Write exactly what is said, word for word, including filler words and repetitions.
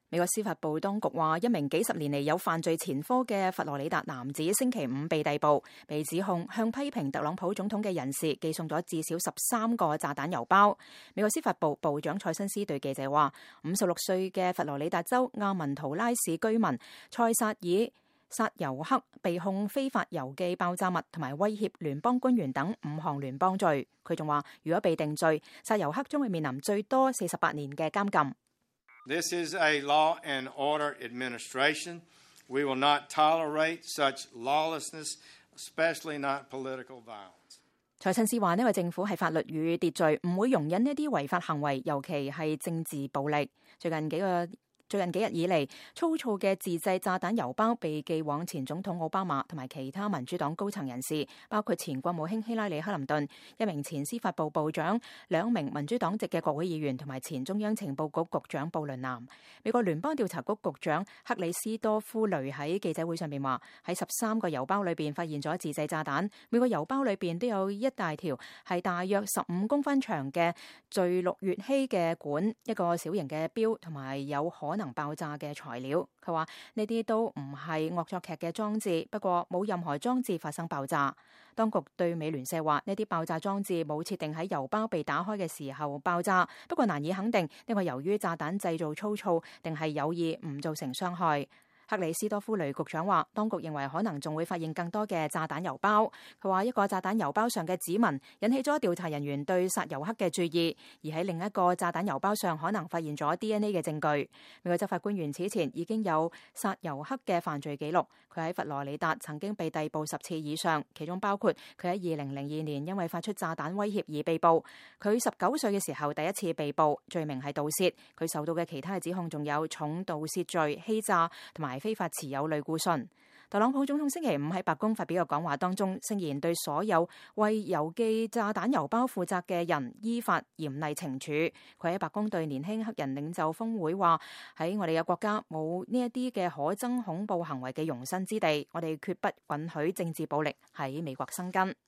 美國司法部當局話，一名幾十年嚟有犯罪前科嘅佛羅里達男子星期五被逮捕，被指控向批評特朗普總統嘅人士寄送咗至少十三個炸彈郵包。美國司法部部長蔡新斯對記者話，五十六歲嘅佛羅里達州亞文圖拉市居民塞薩爾薩尤克被控非法郵寄爆炸物同埋威脅聯邦官員等五項聯邦罪。佢仲話，如果被定罪，薩尤克將會面臨最多四十八年嘅監禁。 This is a law and order administration. We will not tolerate such lawlessness, especially not political violence. 蔡新斯話，呢個政府係法律與秩序，唔會容忍呢啲違法行為，尤其係政治暴力。最近幾個最近幾日以嚟，粗糙嘅自製炸彈郵包被寄往前總統奧巴馬同埋其他民主黨高層人士，包括前國務卿希拉里克林頓、一名前司法部部長、兩名民主黨籍嘅國會議員同埋前中央情報局局長布倫南。美國聯邦調查局局長克里斯多夫雷喺記者會上面話，喺十三個郵包裏邊發現咗自製炸彈，每個郵包裏邊都有一大條係大約十五公分長嘅聚氯乙烯嘅管，一個小型嘅錶同埋有可能能爆炸嘅材料。佢話呢啲都唔係惡作劇嘅裝置，不過冇任何裝置發生爆炸。當局對美聯社話，呢啲爆炸裝置冇設定喺郵包被打開嘅時候爆炸，不過難以肯定呢個由於炸彈製造粗糙定係有意唔造成傷害。克里斯多夫雷局長話，當局認為可能仲會發現更多嘅炸彈郵包。佢話一個炸彈郵包上嘅指紋引起咗調查人員對薩尤克嘅注意，而喺另一個炸彈郵包上可能發現咗 D N A 嘅證據。美國執法官員此前已經有薩尤克嘅犯罪記錄，佢喺佛羅里達曾經被逮捕十次以上，其中包括佢喺二零零二年因為發出炸彈威脅而被捕。佢十九歲嘅時候第一次被捕，罪名係盜竊。佢受到嘅其他嘅指控仲有重盜竊罪、欺詐同埋非法持有類固醇。特朗普總統星期五喺白宮發表嘅講話當中，聲言對所有為郵寄炸彈郵包負責嘅人依法嚴厲懲處。佢喺白宮對年輕黑人領袖峰會話，喺我哋嘅國家冇呢一啲嘅可憎恐怖行為嘅容身之地，我哋決不允許政治暴力喺美國生根。